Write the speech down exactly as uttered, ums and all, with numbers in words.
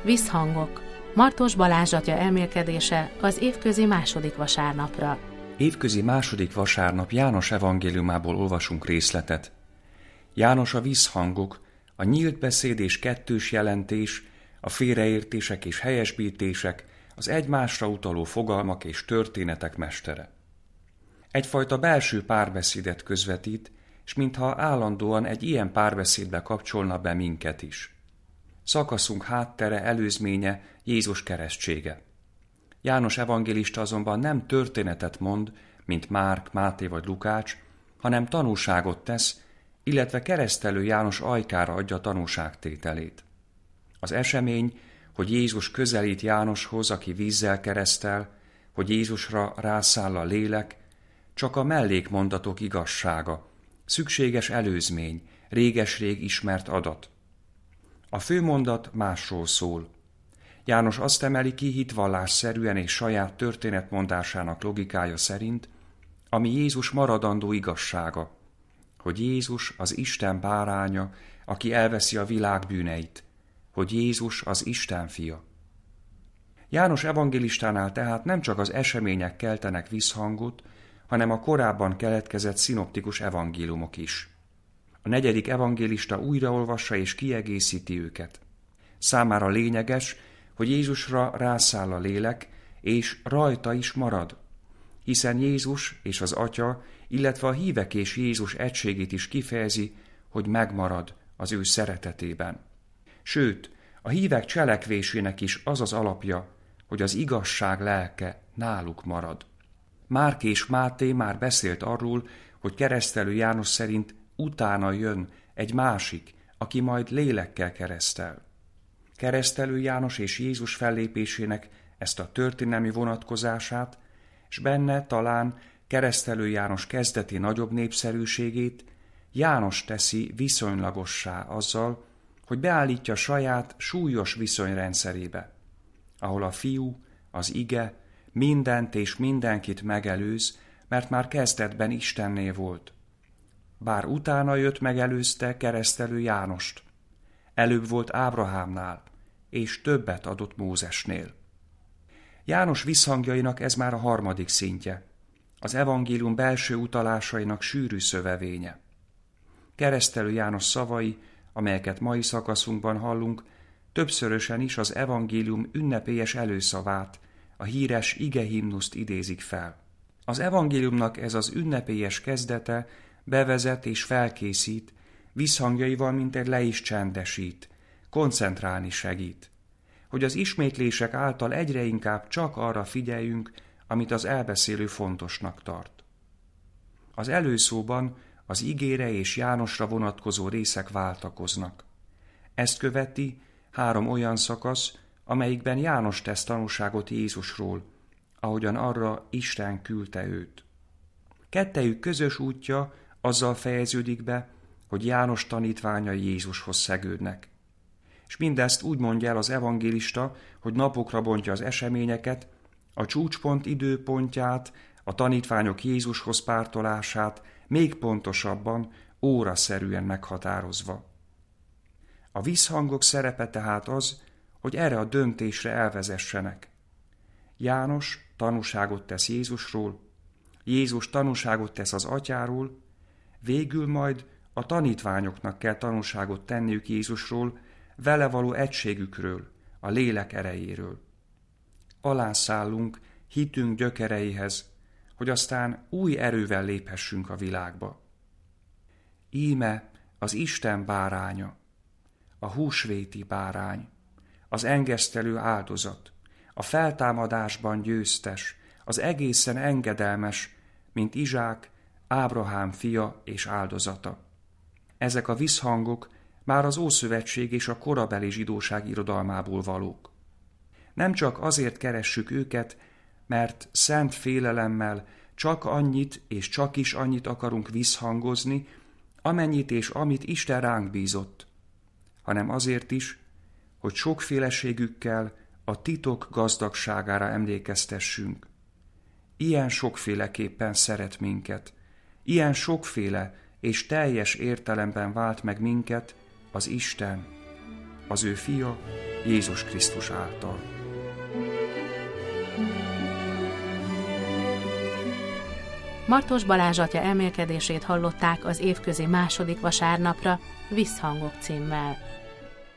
Visszhangok. Martos Balázs atya elmélkedése az évközi második vasárnapra. Évközi második vasárnap János evangéliumából olvasunk részletet. János a visszhangok, a nyílt beszéd és kettős jelentés, a félreértések és helyesbítések, az egymásra utaló fogalmak és történetek mestere. Egyfajta belső párbeszédet közvetít, és mintha állandóan egy ilyen párbeszédbe kapcsolna be minket is. Szakaszunk háttere, előzménye Jézus keresztsége. János evangélista azonban nem történetet mond, mint Márk, Máté vagy Lukács, hanem tanúságot tesz, illetve keresztelő János ajkára adja tanúságtételét. Az esemény, hogy Jézus közelít Jánoshoz, aki vízzel keresztel, hogy Jézusra rászáll a lélek, csak a mellékmondatok igazsága, szükséges előzmény, réges-rég ismert adat. A főmondat másról szól. János azt emeli ki hitvallásszerűen és saját történetmondásának logikája szerint, ami Jézus maradandó igazsága, hogy Jézus az Isten báránya, aki elveszi a világ bűneit, hogy Jézus az Isten fia. János evangélistánál tehát nem csak az események keltenek visszhangot, hanem a korábban keletkezett szinoptikus evangéliumok is. A negyedik evangélista újraolvassa és kiegészíti őket. Számára lényeges, hogy Jézusra rászáll a lélek, és rajta is marad, hiszen Jézus és az Atya, illetve a hívek és Jézus egységét is kifejezi, hogy megmarad az ő szeretetében. Sőt, a hívek cselekvésének is az az alapja, hogy az igazság lelke náluk marad. Márk és Máté már beszélt arról, hogy keresztelő János szerint utána jön egy másik, aki majd lélekkel keresztel. Keresztelő János és Jézus fellépésének ezt a történelmi vonatkozását, s benne talán keresztelő János kezdeti nagyobb népszerűségét János teszi viszonylagossá azzal, hogy beállítja saját súlyos viszonyrendszerébe, ahol a fiú, az ige mindent és mindenkit megelőz, mert már kezdetben Istenné volt. Bár utána jött megelőzte keresztelő Jánost. Előbb volt Ábrahámnál, és többet adott Mózesnél. János visszhangjainak ez már a harmadik szintje, az evangélium belső utalásainak sűrű szövevénye. Keresztelő János szavai, amelyeket mai szakaszunkban hallunk, többszörösen is az evangélium ünnepélyes előszavát, a híres igehimnuszt idézik fel. Az evangéliumnak ez az ünnepélyes kezdete bevezet és felkészít, visszhangjaival mintegy le is csendesít, koncentrálni segít, hogy az ismétlések által egyre inkább csak arra figyeljünk, amit az elbeszélő fontosnak tart. Az előszóban az igére és Jánosra vonatkozó részek váltakoznak. Ezt követi három olyan szakasz, amelyikben János tesz tanúságot Jézusról, ahogyan arra Isten küldte őt. Kettejük közös útja azzal fejeződik be, hogy János tanítványai Jézushoz szegődnek. És mindezt úgy mondja el az evangélista, hogy napokra bontja az eseményeket, a csúcspont időpontját, a tanítványok Jézushoz pártolását még pontosabban, óraszerűen meghatározva. A visszhangok szerepe tehát az, hogy erre a döntésre elvezessenek. János tanúságot tesz Jézusról, Jézus tanúságot tesz az Atyáról, végül majd a tanítványoknak kell tanúságot tenniük Jézusról, vele való egységükről, a lélek erejéről. Alászállunk hitünk gyökereihez, hogy aztán új erővel léphessünk a világba. Íme az Isten báránya, a húsvéti bárány, az engesztelő áldozat, a feltámadásban győztes, az egészen engedelmes, mint Izsák, Ábrahám fia és áldozata. Ezek a visszhangok már az Ószövetség és a korabeli zsidóság irodalmából valók. Nem csak azért keressük őket, mert szent félelemmel csak annyit és csak is annyit akarunk visszhangozni, amennyit és amit Isten ránk bízott, hanem azért is, hogy sokféleségükkel a titok gazdagságára emlékeztessünk. Ilyen sokféleképpen szeret minket, ilyen sokféle és teljes értelemben vált meg minket az Isten, az ő fia, Jézus Krisztus által. Martos Balázs atya elmélkedését hallották az évközi második vasárnapra Visszhangok címmel.